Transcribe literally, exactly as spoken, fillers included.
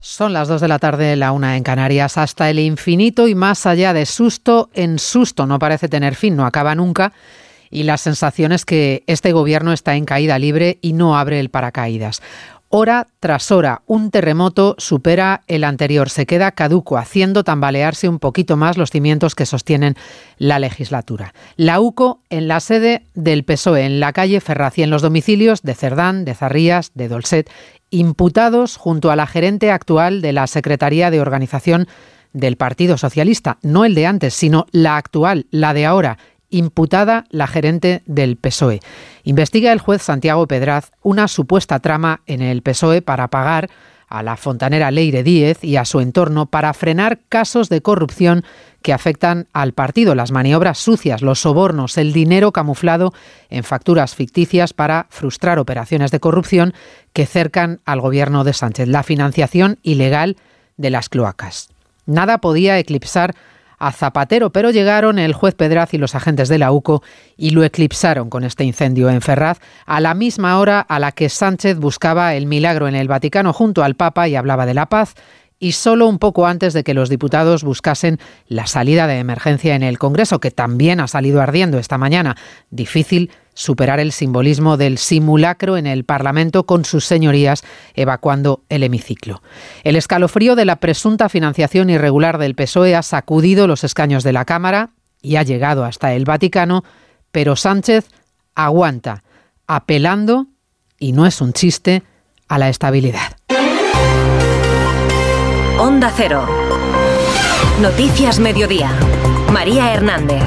Son las dos de la tarde, la una en Canarias. Hasta el infinito y más allá, de susto en susto. No parece tener fin, no acaba nunca. Y la sensación es que este gobierno está en caída libre y no abre el paracaídas. Hora tras hora, un terremoto supera el anterior, se queda caduco, haciendo tambalearse un poquito más los cimientos que sostienen la legislatura. La U C O en la sede del P S O E, en la calle Ferraz, y en los domicilios de Cerdán, de Zarrías, de Dolcet, imputados junto a la gerente actual de la Secretaría de Organización del Partido Socialista, no el de antes, sino la actual, la de ahora, imputada la gerente del P S O E. Investiga el juez Santiago Pedraz una supuesta trama en el P S O E para pagar a la fontanera Leire Díez y a su entorno para frenar casos de corrupción que afectan al partido, las maniobras sucias, los sobornos, el dinero camuflado en facturas ficticias para frustrar operaciones de corrupción que cercan al gobierno de Sánchez, la financiación ilegal de las cloacas. Nada podía eclipsar a Zapatero, pero llegaron el juez Pedraz y los agentes de la U C O y lo eclipsaron con este incendio en Ferraz a la misma hora a la que Sánchez buscaba el milagro en el Vaticano junto al Papa y hablaba de la paz, y solo un poco antes de que los diputados buscasen la salida de emergencia en el Congreso, que también ha salido ardiendo esta mañana. Difícil superar el simbolismo del simulacro en el Parlamento con sus señorías evacuando el hemiciclo. El escalofrío de la presunta financiación irregular del P S O E ha sacudido los escaños de la Cámara y ha llegado hasta el Vaticano, pero Sánchez aguanta, apelando, y no es un chiste, a la estabilidad. Onda Cero. Noticias Mediodía. María Hernández.